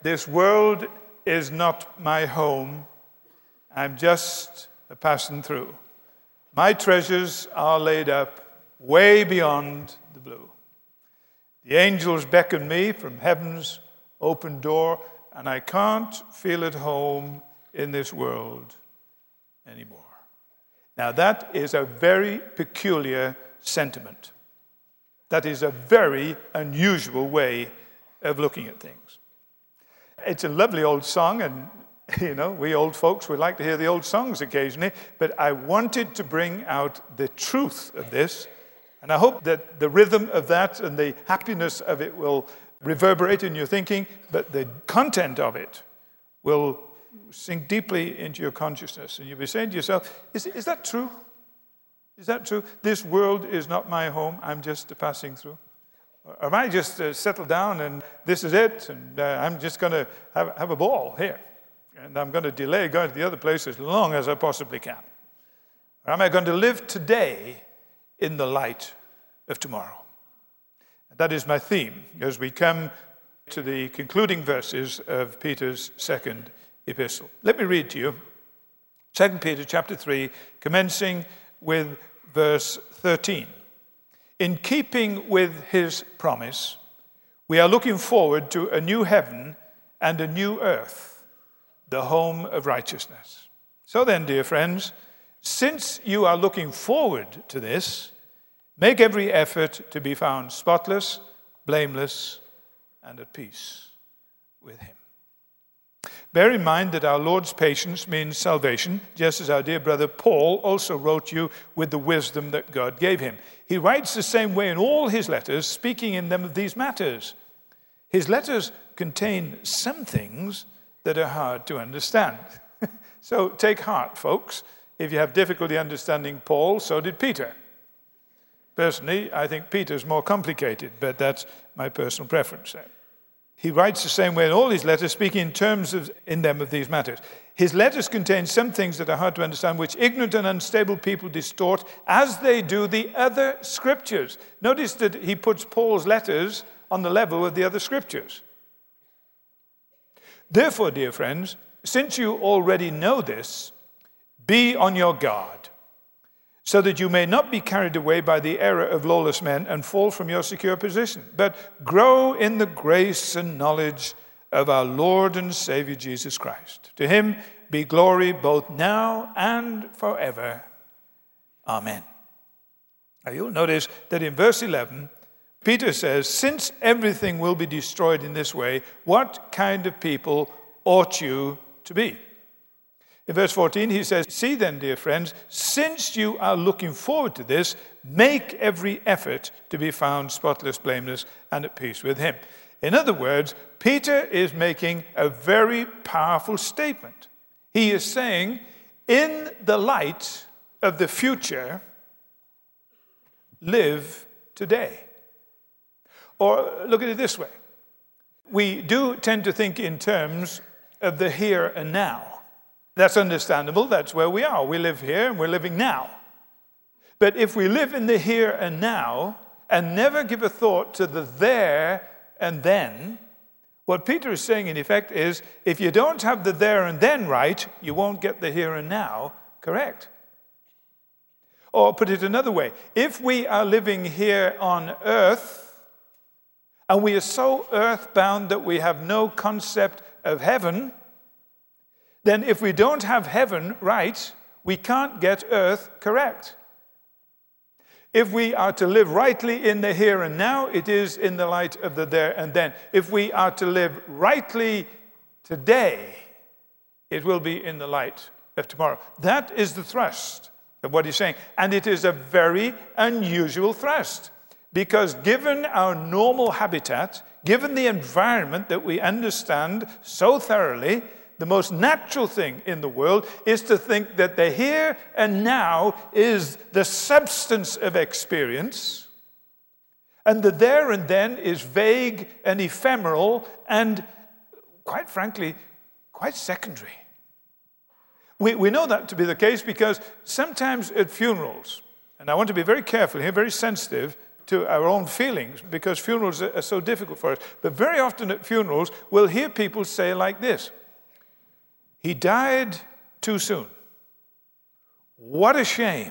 This world is not my home. I'm just a passing through. My treasures are laid up way beyond the blue. The angels beckon me from heaven's open door, and I can't feel at home in this world anymore. Now that is a very peculiar sentiment. That is a very unusual way of looking at things. It's a lovely old song, and we old folks, we like to hear the old songs occasionally, but I wanted to bring out the truth of this, and I hope that the rhythm of that and the happiness of it will reverberate in your thinking, but the content of it will sink deeply into your consciousness, and you'll be saying to yourself, is that true? Is that true? This world is not my home, I'm just a passing through. Or am I just settled down and this is it, and I'm just going to have a ball here, and I'm going to delay going to the other place as long as I possibly can? Or am I going to live today in the light of tomorrow? And that is my theme as we come to the concluding verses of Peter's second epistle. Let me read to you 2 Peter chapter 3, commencing with verse 13. In keeping with his promise, we are looking forward to a new heaven and a new earth, the home of righteousness. So then, dear friends, since you are looking forward to this, make every effort to be found spotless, blameless, and at peace with him. Bear in mind that our Lord's patience means salvation, just as our dear brother Paul also wrote you with the wisdom that God gave him. He writes the same way in all his letters, speaking in them of these matters. His letters contain some things that are hard to understand. So take heart, folks. If you have difficulty understanding Paul, so did Peter. Personally, I think Peter's more complicated, but that's my personal preference there. He writes the same way in all his letters, speaking in terms in them of these matters. His letters contain some things that are hard to understand, which ignorant and unstable people distort, as they do the other scriptures. Notice that he puts Paul's letters on the level of the other scriptures. Therefore, dear friends, since you already know this, be on your guard, so that you may not be carried away by the error of lawless men and fall from your secure position, but grow in the grace and knowledge of our Lord and Savior Jesus Christ. To him be glory both now and forever. Amen. Now you'll notice that in verse 11, Peter says, since everything will be destroyed in this way, what kind of people ought you to be? In verse 14, he says, see then, dear friends, since you are looking forward to this, make every effort to be found spotless, blameless, and at peace with him. In other words, Peter is making a very powerful statement. He is saying, in the light of the future, live today. Or look at it this way. We do tend to think in terms of the here and now. That's understandable. That's where we are. We live here and we're living now. But if we live in the here and now and never give a thought to the there and then, what Peter is saying in effect is, if you don't have the there and then right, you won't get the here and now correct. Or put it another way, if we are living here on earth and we are so earthbound that we have no concept of heaven, then if we don't have heaven right, we can't get earth correct. If we are to live rightly in the here and now, it is in the light of the there and then. If we are to live rightly today, it will be in the light of tomorrow. That is the thrust of what he's saying. And it is a very unusual thrust, because given our normal habitat, given the environment that we understand so thoroughly, the most natural thing in the world is to think that the here and now is the substance of experience, and the there and then is vague and ephemeral and, quite frankly, quite secondary. We know that to be the case because sometimes at funerals, and I want to be very careful here, very sensitive, to our own feelings because funerals are so difficult for us. But very often at funerals, we'll hear people say like this: he died too soon. What a shame.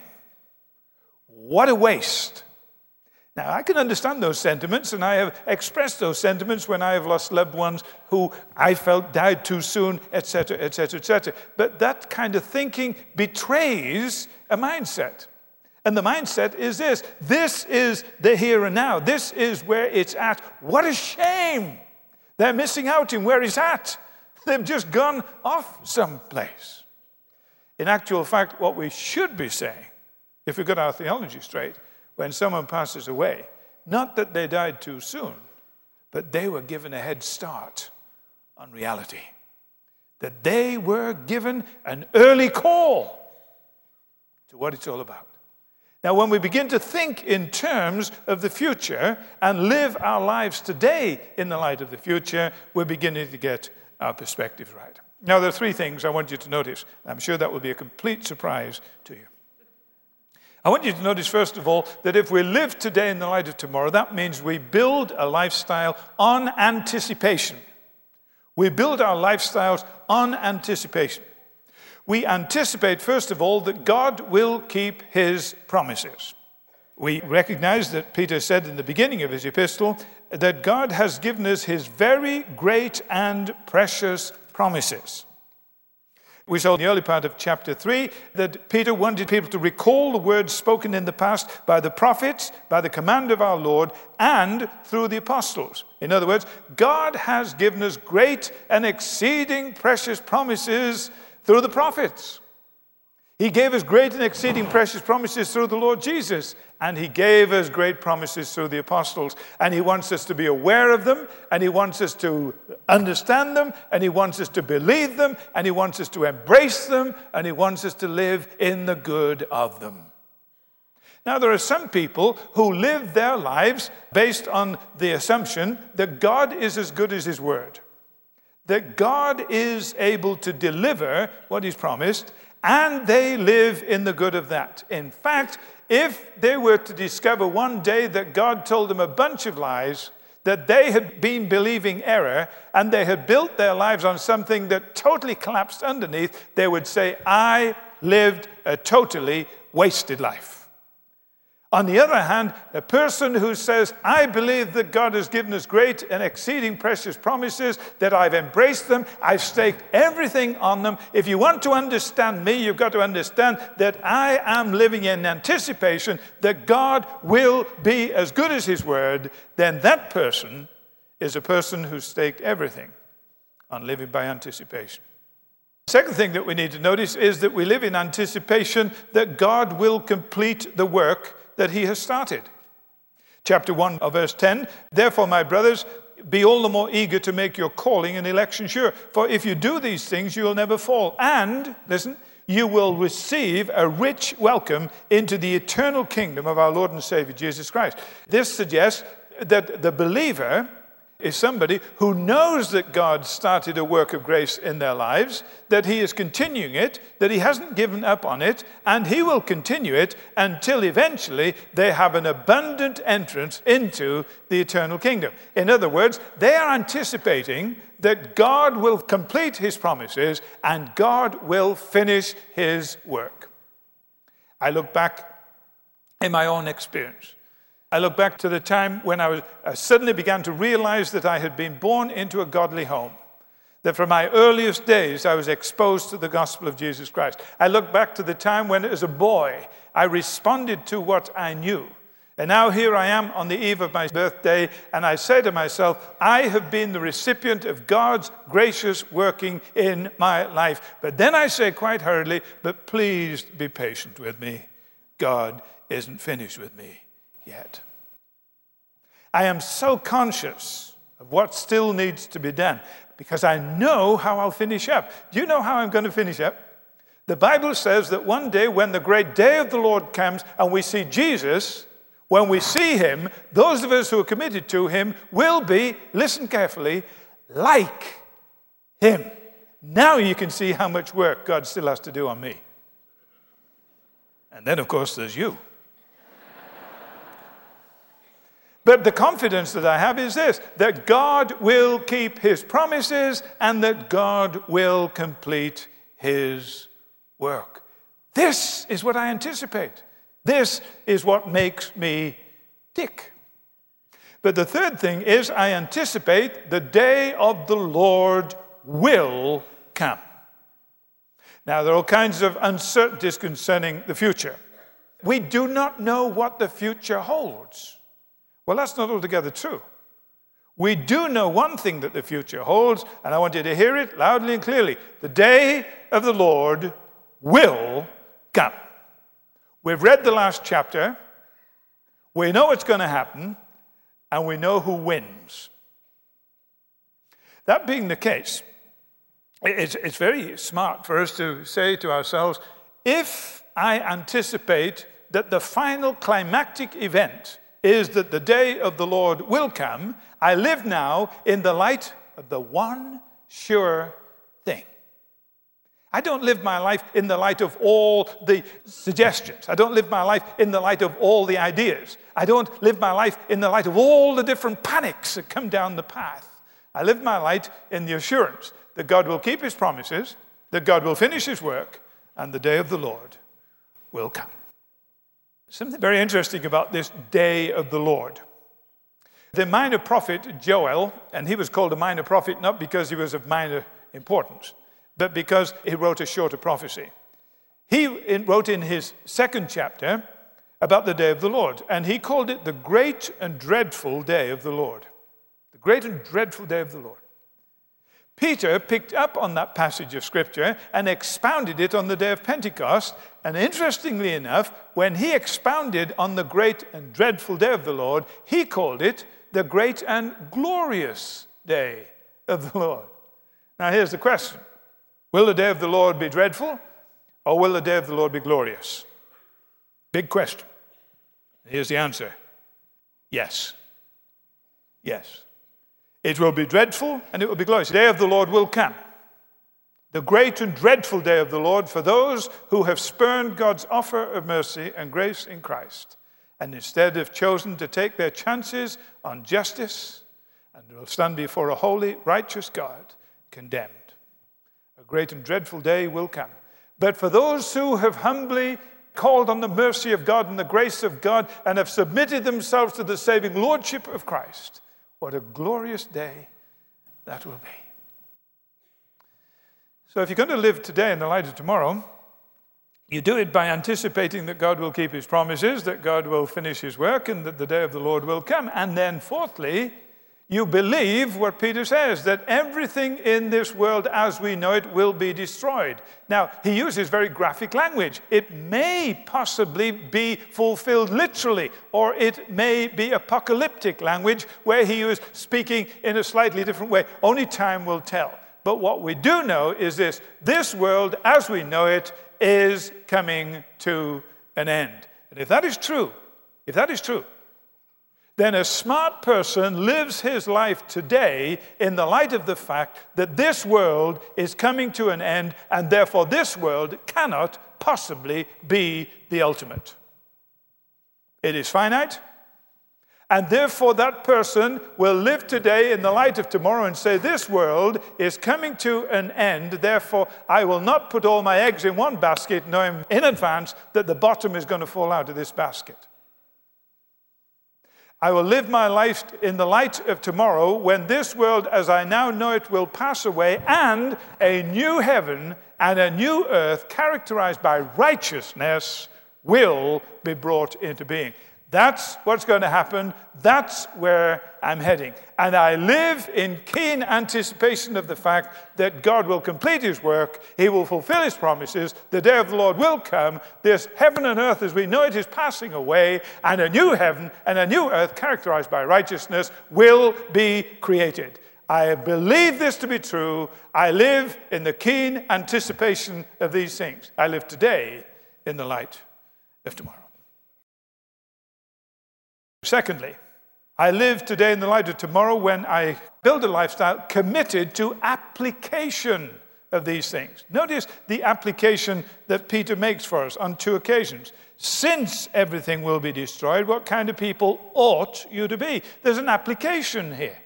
What a waste. Now, I can understand those sentiments, and I have expressed those sentiments when I have lost loved ones who I felt died too soon, etc., etc., etc. But that kind of thinking betrays a mindset. And the mindset is this: this is the here and now. This is where it's at. What a shame. They're missing out in where it's at. They've just gone off someplace. In actual fact, what we should be saying, if we got our theology straight, when someone passes away, not that they died too soon, but they were given a head start on reality. That they were given an early call to what it's all about. Now, when we begin to think in terms of the future and live our lives today in the light of the future, we're beginning to get our perspective right. Now, there are three things I want you to notice. I'm sure that will be a complete surprise to you. I want you to notice, first of all, that if we live today in the light of tomorrow, that means we build a lifestyle on anticipation. We build our lifestyles on anticipation. We anticipate, first of all, that God will keep his promises. We recognize that Peter said in the beginning of his epistle that God has given us his very great and precious promises. We saw in the early part of chapter 3 that Peter wanted people to recall the words spoken in the past by the prophets, by the command of our Lord, and through the apostles. In other words, God has given us great and exceeding precious promises through the prophets. He gave us great and exceeding precious promises through the Lord Jesus, and he gave us great promises through the apostles. And he wants us to be aware of them, and he wants us to understand them, and he wants us to believe them, and he wants us to embrace them, and he wants us to live in the good of them. Now, there are some people who live their lives based on the assumption that God is as good as his word, that God is able to deliver what he's promised, and they live in the good of that. In fact, if they were to discover one day that God told them a bunch of lies, that they had been believing error, and they had built their lives on something that totally collapsed underneath, they would say, I lived a totally wasted life. On the other hand, a person who says, I believe that God has given us great and exceeding precious promises, that I've embraced them, I've staked everything on them. If you want to understand me, you've got to understand that I am living in anticipation that God will be as good as his word. Then that person is a person who's staked everything on living by anticipation. The second thing that we need to notice is that we live in anticipation that God will complete the work that he has started. Chapter 1 of verse 10, therefore, my brothers, be all the more eager to make your calling and election sure. For if you do these things, you will never fall. And, listen, you will receive a rich welcome into the eternal kingdom of our Lord and Savior, Jesus Christ. This suggests that the believer is somebody who knows that God started a work of grace in their lives, that he is continuing it, that he hasn't given up on it, and he will continue it until eventually they have an abundant entrance into the eternal kingdom. In other words, they are anticipating that God will complete his promises and God will finish his work. I look back in my own experience. I look back to the time when I suddenly began to realize that I had been born into a godly home, that from my earliest days I was exposed to the gospel of Jesus Christ. I look back to the time when, as a boy, I responded to what I knew. And now here I am on the eve of my birthday, and I say to myself, I have been the recipient of God's gracious working in my life. But then I say quite hurriedly, but please be patient with me. God isn't finished with me yet. I am so conscious of what still needs to be done because I know how I'll finish up. Do you know how I'm going to finish up? The Bible says that one day when the great day of the Lord comes and we see Jesus, when we see him, those of us who are committed to him will be, listen carefully, like him. Now you can see how much work God still has to do on me. And then, of course, there's you. But the confidence that I have is this, that God will keep his promises and that God will complete his work. This is what I anticipate. This is what makes me tick. But the third thing is I anticipate the day of the Lord will come. Now, there are all kinds of uncertainties concerning the future. We do not know what the future holds. Well, that's not altogether true. We do know one thing that the future holds, and I want you to hear it loudly and clearly. The day of the Lord will come. We've read the last chapter. We know what's going to happen, and we know who wins. That being the case, it's very smart for us to say to ourselves, if I anticipate that the final climactic event is that the day of the Lord will come, I live now in the light of the one sure thing. I don't live my life in the light of all the suggestions. I don't live my life in the light of all the ideas. I don't live my life in the light of all the different panics that come down the path. I live my life in the assurance that God will keep his promises, that God will finish his work, and the day of the Lord will come. Something very interesting about this day of the Lord. The minor prophet Joel, and he was called a minor prophet not because he was of minor importance, but because he wrote a shorter prophecy. He wrote in his second chapter about the day of the Lord, and he called it the great and dreadful day of the Lord. The great and dreadful day of the Lord. Peter picked up on that passage of Scripture and expounded it on the day of Pentecost. And interestingly enough, when he expounded on the great and dreadful day of the Lord, he called it the great and glorious day of the Lord. Now here's the question. Will the day of the Lord be dreadful, or will the day of the Lord be glorious? Big question. Here's the answer. Yes. Yes. It will be dreadful and it will be glorious. The day of the Lord will come. The great and dreadful day of the Lord for those who have spurned God's offer of mercy and grace in Christ and instead have chosen to take their chances on justice and will stand before a holy, righteous God condemned. A great and dreadful day will come. But for those who have humbly called on the mercy of God and the grace of God and have submitted themselves to the saving lordship of Christ, what a glorious day that will be. So if you're going to live today in the light of tomorrow, you do it by anticipating that God will keep his promises, that God will finish his work, and that the day of the Lord will come. And then fourthly, you believe what Peter says, that everything in this world as we know it will be destroyed. Now, he uses very graphic language. It may possibly be fulfilled literally, or it may be apocalyptic language where he is speaking in a slightly different way. Only time will tell. But what we do know is this world as we know it is coming to an end. And if that is true, then a smart person lives his life today in the light of the fact that this world is coming to an end, and therefore this world cannot possibly be the ultimate. It is finite, and therefore that person will live today in the light of tomorrow and say, this world is coming to an end, therefore I will not put all my eggs in one basket, knowing in advance that the bottom is going to fall out of this basket. I will live my life in the light of tomorrow when this world as I now know it will pass away and a new heaven and a new earth characterized by righteousness will be brought into being. That's what's going to happen. That's where I'm heading. And I live in keen anticipation of the fact that God will complete his work. He will fulfill his promises. The day of the Lord will come. This heaven and earth as we know it is passing away. And a new heaven and a new earth characterized by righteousness will be created. I believe this to be true. I live in the keen anticipation of these things. I live today in the light of tomorrow. Secondly, I live today in the light of tomorrow when I build a lifestyle committed to application of these things. Notice the application that Peter makes for us on 2 occasions. Since everything will be destroyed, what kind of people ought you to be? There's an application here.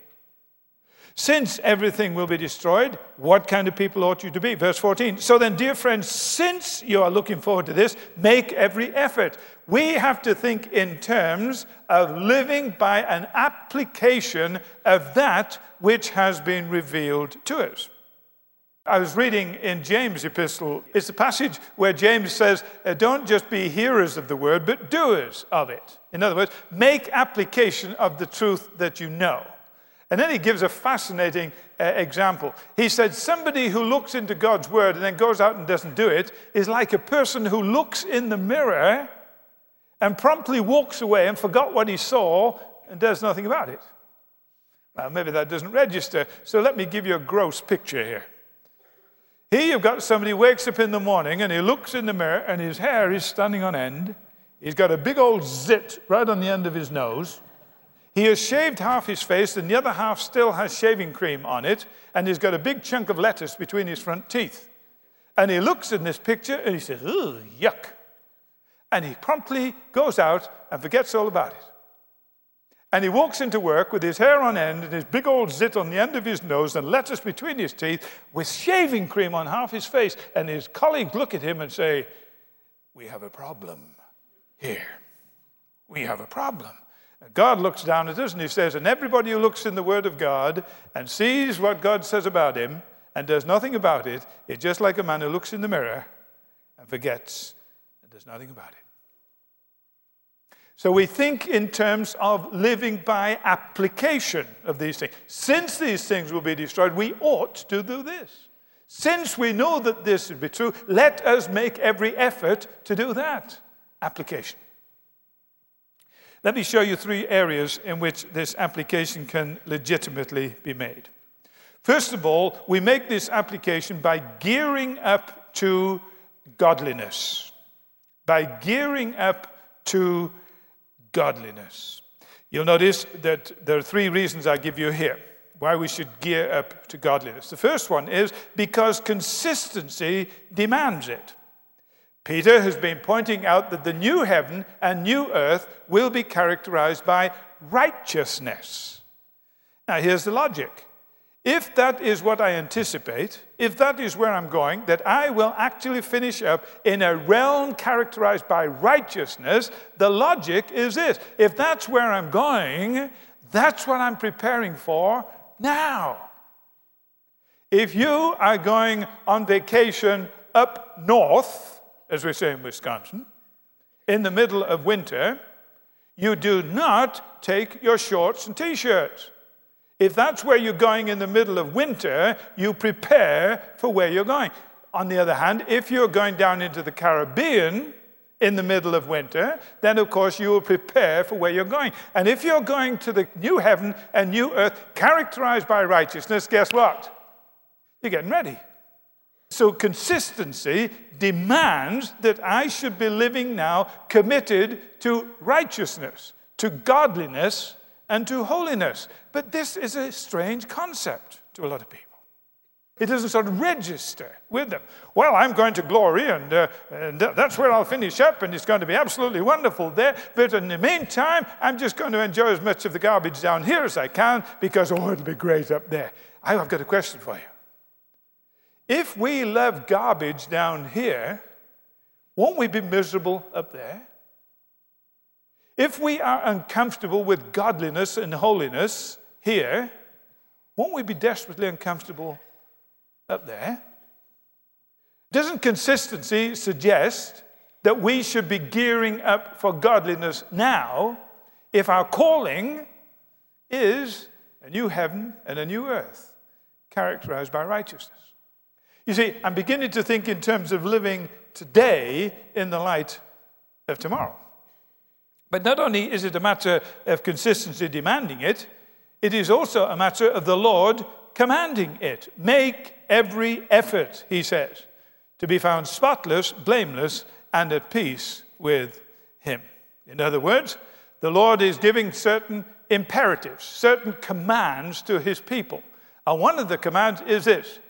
Since everything will be destroyed, what kind of people ought you to be? Verse 14. So then, dear friends, since you are looking forward to this, make every effort. We have to think in terms of living by an application of that which has been revealed to us. I was reading in James' epistle. It's a passage where James says, don't just be hearers of the word, but doers of it. In other words, make application of the truth that you know. And then he gives a fascinating example. He said, somebody who looks into God's word and then goes out and doesn't do it is like a person who looks in the mirror and promptly walks away and forgot what he saw and does nothing about it. Well, maybe that doesn't register. So let me give you a gross picture here. Here you've got somebody who wakes up in the morning and he looks in the mirror and his hair is standing on end. He's got a big old zit right on the end of his nose. He has shaved half his face and the other half still has shaving cream on it, and he's got a big chunk of lettuce between his front teeth. And he looks in this picture and he says, "Ugh, yuck." And he promptly goes out and forgets all about it. And he walks into work with his hair on end and his big old zit on the end of his nose and lettuce between his teeth with shaving cream on half his face. And his colleagues look at him and say, "We have a problem here. We have a problem." God looks down at us and he says, and everybody who looks in the Word of God and sees what God says about him and does nothing about it is just like a man who looks in the mirror and forgets and does nothing about it. So we think in terms of living by application of these things. Since these things will be destroyed, we ought to do this. Since we know that this would be true, let us make every effort to do that. Application. Let me show you 3 areas in which this application can legitimately be made. First of all, we make this application by gearing up to godliness. By gearing up to godliness. You'll notice that there are 3 reasons I give you here why we should gear up to godliness. The first one is because consistency demands it. Peter has been pointing out that the new heaven and new earth will be characterized by righteousness. Now, here's the logic. If that is what I anticipate, if that is where I'm going, that I will actually finish up in a realm characterized by righteousness, the logic is this. If that's where I'm going, that's what I'm preparing for now. If you are going on vacation up north, as we say in Wisconsin, in the middle of winter, you do not take your shorts and T-shirts. If that's where you're going in the middle of winter, you prepare for where you're going. On the other hand, if you're going down into the Caribbean in the middle of winter, then of course you will prepare for where you're going. And if you're going to the new heaven and new earth characterized by righteousness, guess what? You're getting ready. So consistency demands that I should be living now committed to righteousness, to godliness, and to holiness. But this is a strange concept to a lot of people. It doesn't sort of register with them. Well, I'm going to glory, and that's where I'll finish up, and it's going to be absolutely wonderful there. But in the meantime, I'm just going to enjoy as much of the garbage down here as I can because, it'll be great up there. I've got a question for you. If we love garbage down here, won't we be miserable up there? If we are uncomfortable with godliness and holiness here, won't we be desperately uncomfortable up there? Doesn't consistency suggest that we should be gearing up for godliness now if our calling is a new heaven and a new earth characterized by righteousness? You see, I'm beginning to think in terms of living today in the light of tomorrow. But not only is it a matter of consistency demanding it, it is also a matter of the Lord commanding it. Make every effort, he says, to be found spotless, blameless, and at peace with him. In other words, the Lord is giving certain imperatives, certain commands to his people. And one of the commands is this: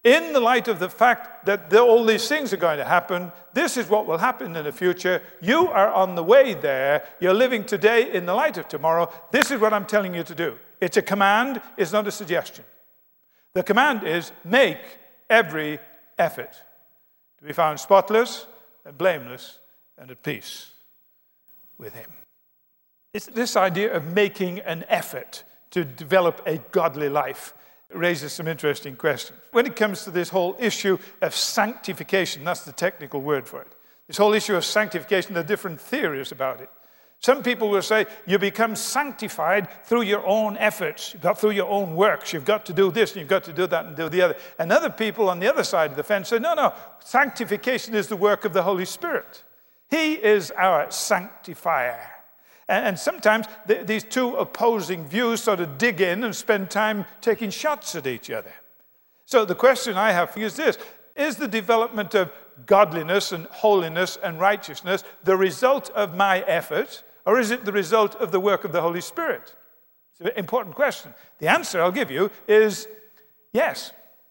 In the light of the fact that all these things are going to happen, this is what will happen in the future. You are on the way there. You're living today in the light of tomorrow. This is what I'm telling you to do. It's a command. It's not a suggestion. The command is make every effort to be found spotless and blameless and at peace with him. It's this idea of making an effort to develop a godly life raises some interesting questions. When it comes to this whole issue of sanctification, that's the technical word for it. This whole issue of sanctification, there are different theories about it. Some people will say you become sanctified through your own efforts, through your own works. You've got to do this and you've got to do that and do the other. And other people on the other side of the fence say, no, sanctification is the work of the Holy Spirit. He is our sanctifier. And sometimes these two opposing views sort of dig in and spend time taking shots at each other. So the question I have for you is this: is the development of godliness and holiness and righteousness the result of my effort, or is it the result of the work of the Holy Spirit? It's an important question. The answer I'll give you is yes.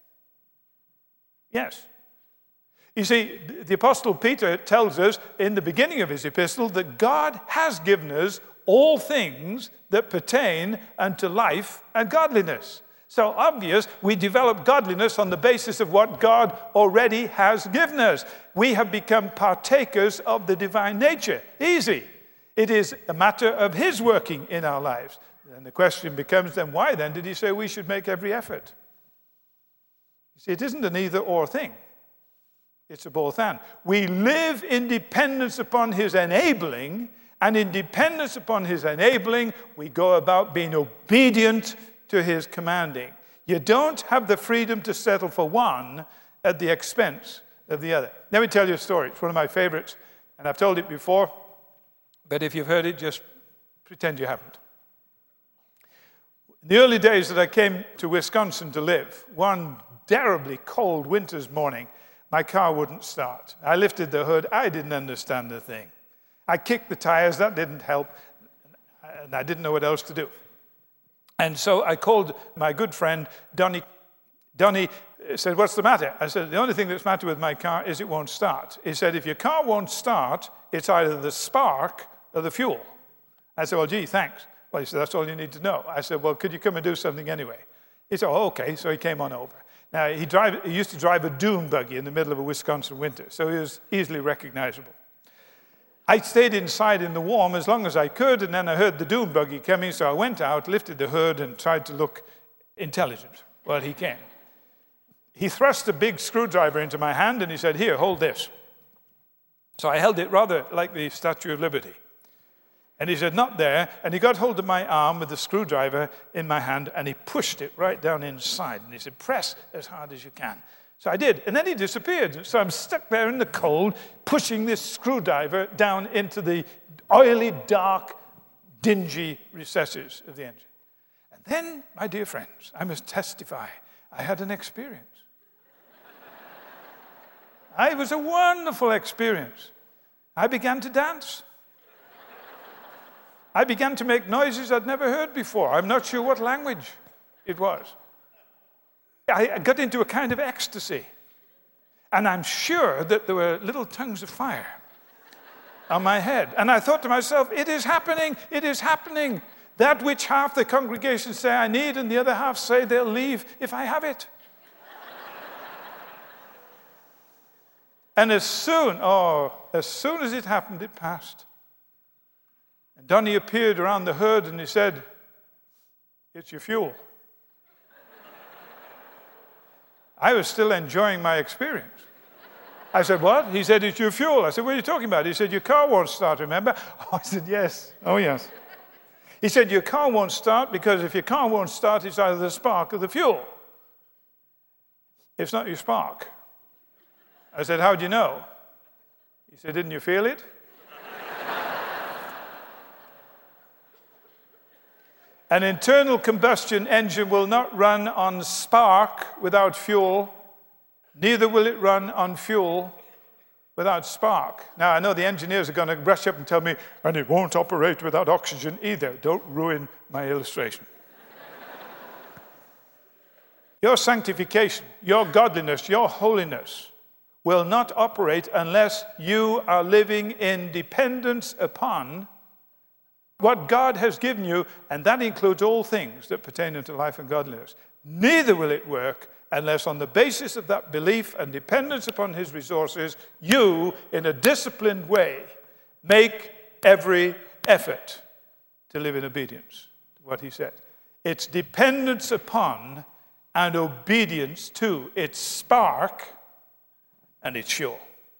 Yes. You see, the Apostle Peter tells us in the beginning of his epistle that God has given us all things that pertain unto life and godliness. So obvious, we develop godliness on the basis of what God already has given us. We have become partakers of the divine nature. Easy. It is a matter of his working in our lives. And the question becomes then, why then did he say we should make every effort? You see, it isn't an either-or thing. It's a both and. We live in dependence upon his enabling, and in dependence upon his enabling, we go about being obedient to his commanding. You don't have the freedom to settle for one at the expense of the other. Let me tell you a story. It's one of my favorites, and I've told it before, but if you've heard it, just pretend you haven't. In the early days that I came to Wisconsin to live, one terribly cold winter's morning, my car wouldn't start. I lifted the hood. I didn't understand the thing. I kicked the tires. That didn't help. And I didn't know what else to do. And so I called my good friend, Donnie. Donnie said, what's the matter? I said, the only thing that's the matter with my car is it won't start. He said, if your car won't start, it's either the spark or the fuel. I said, well, gee, thanks. Well, he said, that's all you need to know. I said, well, could you come and do something anyway? He said, oh, okay. So he came on over. Now, he used to drive a dune buggy in the middle of a Wisconsin winter, so he was easily recognizable. I stayed inside in the warm as long as I could, and then I heard the dune buggy coming, so I went out, lifted the hood, and tried to look intelligent. Well, he came. He thrust a big screwdriver into my hand, and he said, here, hold this. So I held it rather like the Statue of Liberty. And he said, not there. And he got hold of my arm with the screwdriver in my hand, and he pushed it right down inside. And he said, press as hard as you can. So I did. And then he disappeared. So I'm stuck there in the cold, pushing this screwdriver down into the oily, dark, dingy recesses of the engine. And then, my dear friends, I must testify, I had an experience. It was a wonderful experience. I began to dance. I began to make noises I'd never heard before. I'm not sure what language it was. I got into a kind of ecstasy. And I'm sure that there were little tongues of fire on my head. And I thought to myself, it is happening, it is happening. That which half the congregation say I need and the other half say they'll leave if I have it. And as soon as it happened, it passed. And Donnie appeared around the hood and he said, it's your fuel. I was still enjoying my experience. I said, what? He said, it's your fuel. I said, what are you talking about? He said, your car won't start, remember? I said, yes. Oh, yes. He said, your car won't start because if your car won't start, it's either the spark or the fuel. It's not your spark. I said, how do you know? He said, didn't you feel it? An internal combustion engine will not run on spark without fuel, neither will it run on fuel without spark. Now, I know the engineers are going to rush up and tell me, and it won't operate without oxygen either. Don't ruin my illustration. Your sanctification, your godliness, your holiness will not operate unless you are living in dependence upon what God has given you, and that includes all things that pertain unto life and godliness. Neither will it work unless on the basis of that belief and dependence upon his resources, you, in a disciplined way, make every effort to live in obedience to what he said. It's dependence upon and obedience to its spark, and it's sure.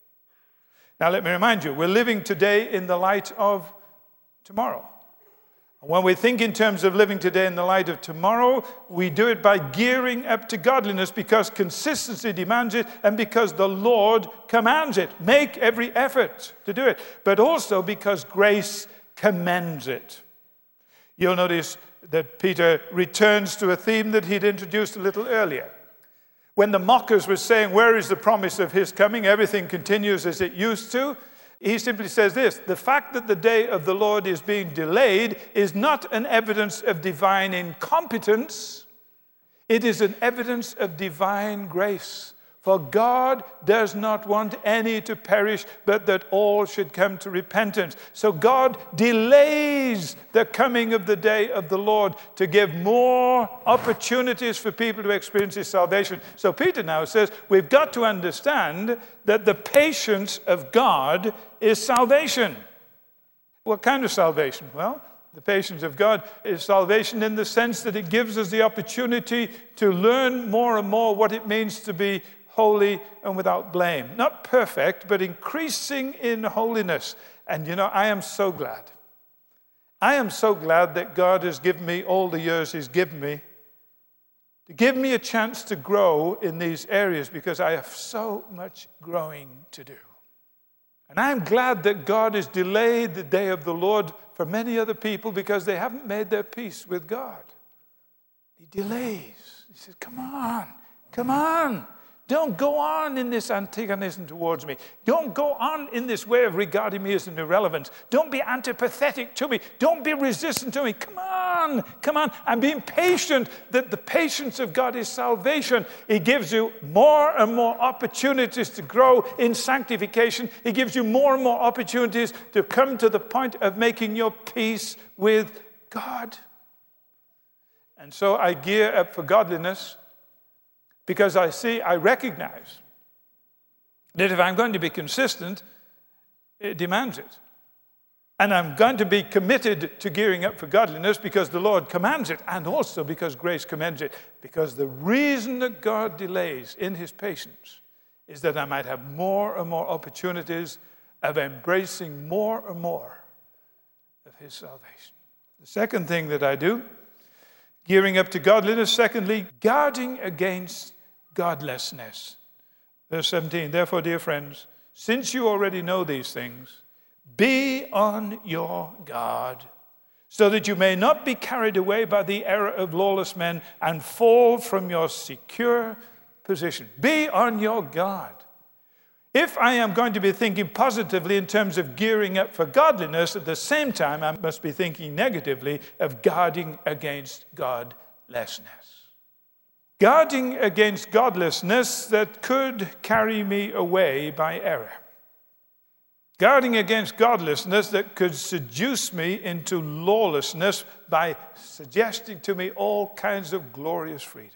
Now let me remind you, we're living today in the light of tomorrow. When we think in terms of living today in the light of tomorrow, we do it by gearing up to godliness because consistency demands it and because the Lord commands it. Make every effort to do it, but also because grace commends it. You'll notice that Peter returns to a theme that he'd introduced a little earlier. When the mockers were saying, where is the promise of his coming? Everything continues as it used to. He simply says this: the fact that the day of the Lord is being delayed is not an evidence of divine incompetence. It is an evidence of divine grace. For God does not want any to perish, but that all should come to repentance. So God delays the coming of the day of the Lord to give more opportunities for people to experience his salvation. So Peter now says, we've got to understand that the patience of God is salvation. What kind of salvation? Well, the patience of God is salvation in the sense that it gives us the opportunity to learn more and more what it means to be holy and without blame. Not perfect, but increasing in holiness. And you know, I am so glad. I am so glad that God has given me all the years he's given me to give me a chance to grow in these areas, because I have so much growing to do. And I'm glad that God has delayed the day of the Lord for many other people because they haven't made their peace with God. He delays. He says, come on, come on. Don't go on in this antagonism towards me. Don't go on in this way of regarding me as an irrelevance. Don't be antipathetic to me. Don't be resistant to me. Come on, come on. I'm being patient. That the patience of God is salvation. He gives you more and more opportunities to grow in sanctification. He gives you more and more opportunities to come to the point of making your peace with God. And so I gear up for godliness, because I recognize that if I'm going to be consistent, it demands it. And I'm going to be committed to gearing up for godliness because the Lord commands it, and also because grace commends it. Because the reason that God delays in his patience is that I might have more and more opportunities of embracing more and more of his salvation. The second thing that I do, gearing up to godliness. Secondly, guarding against godlessness. Verse 17, therefore, dear friends, since you already know these things, be on your guard, so that you may not be carried away by the error of lawless men and fall from your secure position. Be on your guard. If I am going to be thinking positively in terms of gearing up for godliness, at the same time, I must be thinking negatively of guarding against godlessness. Guarding against godlessness that could carry me away by error. Guarding against godlessness that could seduce me into lawlessness by suggesting to me all kinds of glorious freedom.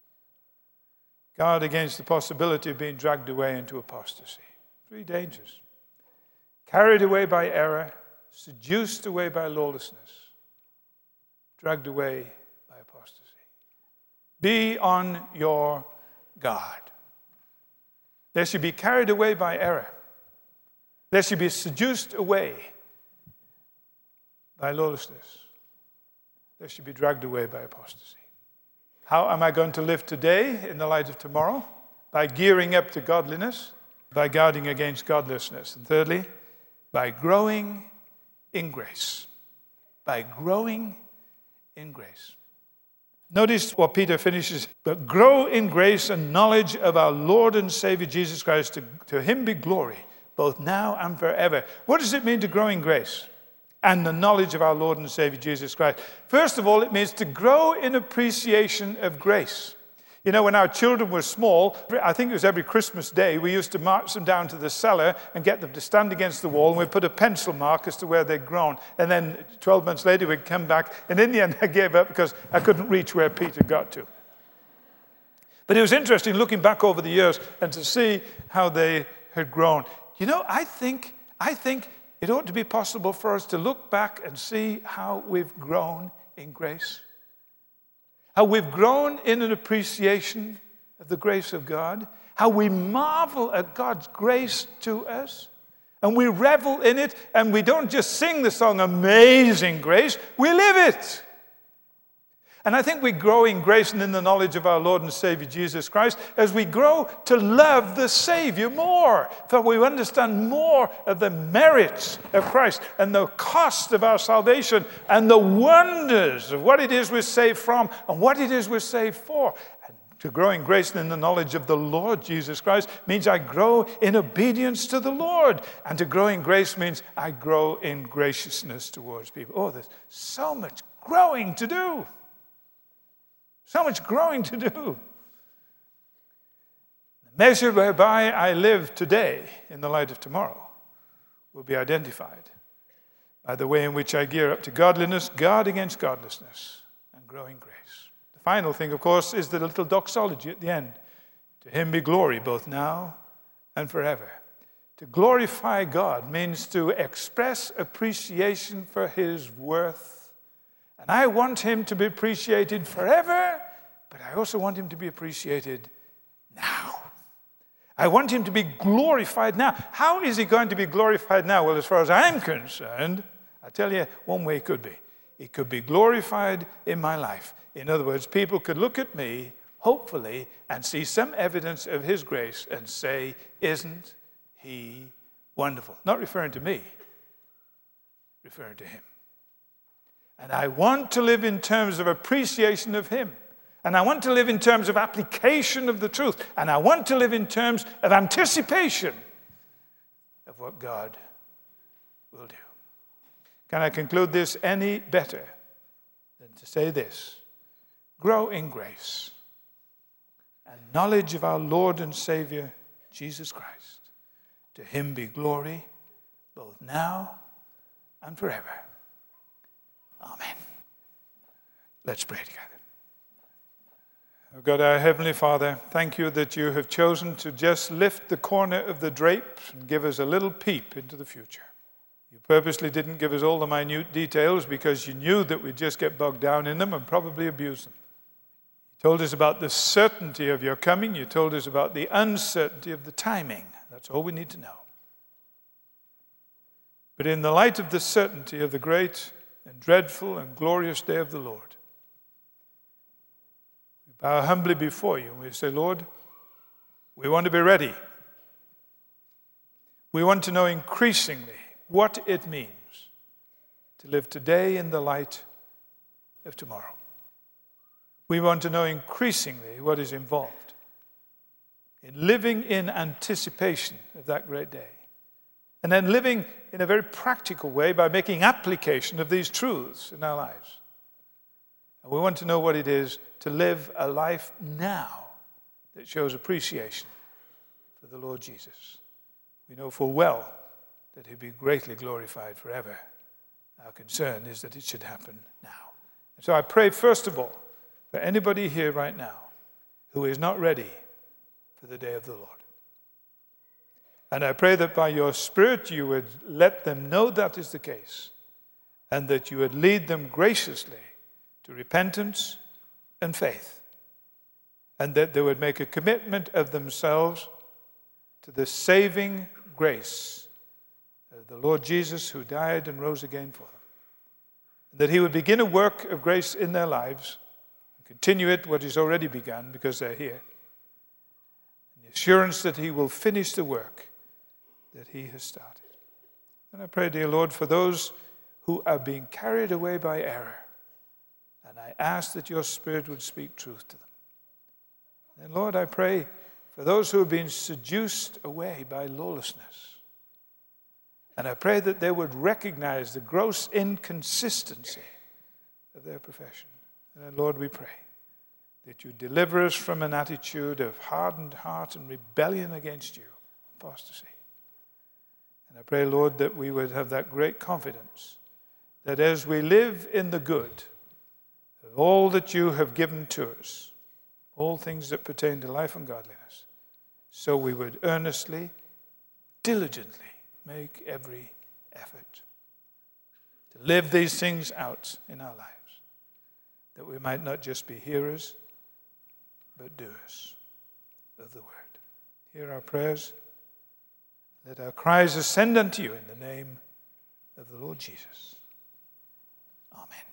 Guard against the possibility of being dragged away into apostasy. Three dangers. Carried away by error, seduced away by lawlessness, dragged away by apostasy. Be on your guard. Lest you be carried away by error. Lest you be seduced away by lawlessness. Lest you be dragged away by apostasy. How am I going to live today in the light of tomorrow? By gearing up to godliness, by guarding against godlessness. And thirdly, by growing in grace. By growing in grace. Notice what Peter finishes. But grow in grace and knowledge of our Lord and Savior Jesus Christ. To him be glory, both now and forever. What does it mean to grow in grace and the knowledge of our Lord and Savior Jesus Christ? First of all, it means to grow in appreciation of grace. You know, when our children were small, I think it was every Christmas Day, we used to march them down to the cellar and get them to stand against the wall, and we'd put a pencil mark as to where they'd grown. And then 12 months later, we'd come back, and in the end, I gave up because I couldn't reach where Peter got to. But it was interesting looking back over the years and to see how they had grown. You know, I think it ought to be possible for us to look back and see how we've grown in grace. How we've grown in an appreciation of the grace of God. How we marvel at God's grace to us. And we revel in it. And we don't just sing the song, Amazing Grace. We live it. And I think we grow in grace and in the knowledge of our Lord and Savior Jesus Christ as we grow to love the Savior more. For we understand more of the merits of Christ and the cost of our salvation and the wonders of what it is we're saved from and what it is we're saved for. And to grow in grace and in the knowledge of the Lord Jesus Christ means I grow in obedience to the Lord. And to grow in grace means I grow in graciousness towards people. Oh, there's so much growing to do. So much growing to do. The measure whereby I live today in the light of tomorrow will be identified by the way in which I gear up to godliness, guard against godlessness, and grow in grace. The final thing, of course, is the little doxology at the end. To him be glory both now and forever. To glorify God means to express appreciation for his worth. And I want him to be appreciated forever, but I also want him to be appreciated now. I want him to be glorified now. How is he going to be glorified now? Well, as far as I'm concerned, I'll tell you one way it could be. It could be glorified in my life. In other words, people could look at me, hopefully, and see some evidence of his grace and say, isn't he wonderful? Not referring to me, referring to him. And I want to live in terms of appreciation of him. And I want to live in terms of application of the truth. And I want to live in terms of anticipation of what God will do. Can I conclude this any better than to say this? Grow in grace and knowledge of our Lord and Savior, Jesus Christ. To him be glory, both now and forever. Amen. Let's pray together. Oh God, our Heavenly Father, thank you that you have chosen to just lift the corner of the drape and give us a little peep into the future. You purposely didn't give us all the minute details because you knew that we'd just get bogged down in them and probably abuse them. You told us about the certainty of your coming. You told us about the uncertainty of the timing. That's all we need to know. But in the light of the certainty of the great and dreadful and glorious day of the Lord, we bow humbly before you and we say, Lord, we want to be ready. We want to know increasingly what it means to live today in the light of tomorrow. We want to know increasingly what is involved in living in anticipation of that great day. And then living in a very practical way by making application of these truths in our lives. And we want to know what it is to live a life now that shows appreciation for the Lord Jesus. We know full well that he'd be greatly glorified forever. Our concern is that it should happen now. And so I pray, first of all, for anybody here right now who is not ready for the day of the Lord. And I pray that by your Spirit you would let them know that is the case, and that you would lead them graciously to repentance and faith, and that they would make a commitment of themselves to the saving grace of the Lord Jesus who died and rose again for them. And that he would begin a work of grace in their lives, and continue it, what is already begun, because they're here. And the assurance that he will finish the work that he has started. And I pray, dear Lord, for those who are being carried away by error. And I ask that your Spirit would speak truth to them. And Lord, I pray for those who have been seduced away by lawlessness. And I pray that they would recognize the gross inconsistency of their profession. And then, Lord, we pray that you deliver us from an attitude of hardened heart and rebellion against you, apostasy. And I pray, Lord, that we would have that great confidence that as we live in the good of all that you have given to us, all things that pertain to life and godliness, so we would earnestly, diligently make every effort to live these things out in our lives, that we might not just be hearers, but doers of the word. Hear our prayers. Let our cries ascend unto you in the name of the Lord Jesus. Amen.